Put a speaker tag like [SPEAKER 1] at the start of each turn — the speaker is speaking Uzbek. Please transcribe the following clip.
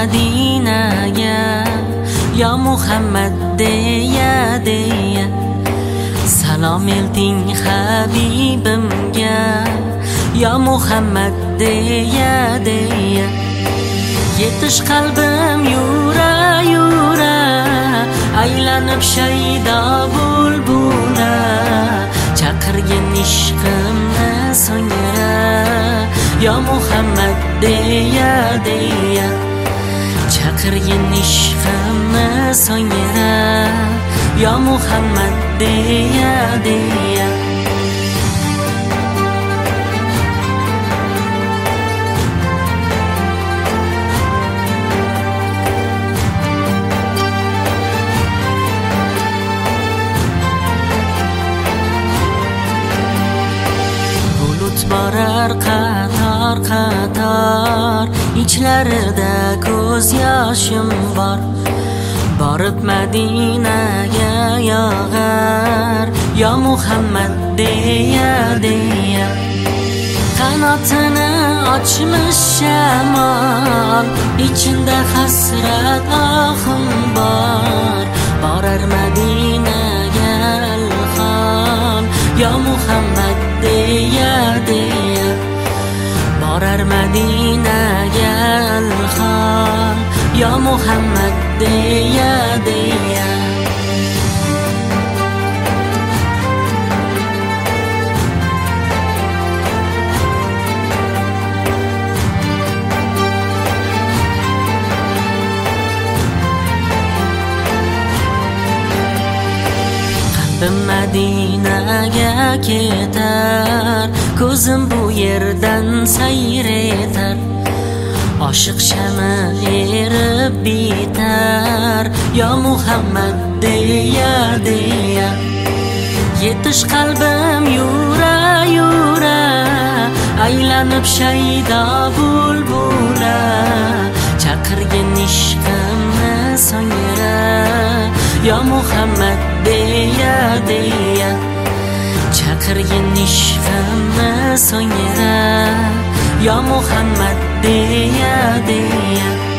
[SPEAKER 1] Madinaga, ya Muhammad deya deya salom elting Habibimga, ya Muhammad deya deya. Yetish qalbim yura yura, aylanib shaydo bulbula, chaqirgin ishqimni so'ngra, ya Muhammad deya deya. Chaqirgin ishqimni so'ngra, ya Muhammad deya deya. Borar qator qator, ichlarida ko'z yoshim bor. Borib Madinaga yog'ar, ya Muhammad deya deya. Qanotini ochmish shamol, ichinda hasrat ohim bor. Borar Madinaga ilhom, ya Muhammad deya deya. Borar Madinaga ilhom, ya Muhammad deya deya. Qalbim Madinaga ketar, ko'zim bu yerdan sayr etar. Oshiq shami erib bitar, ya Muhammad deya deya. Yetish qalbim yura yura, aylanib shaydo bulbula, chaqirgin ishqimni so'ngra, ya Muhammad deya deya. Chaqirgin ishqimni so'ngra, ya Muhammad deya deya.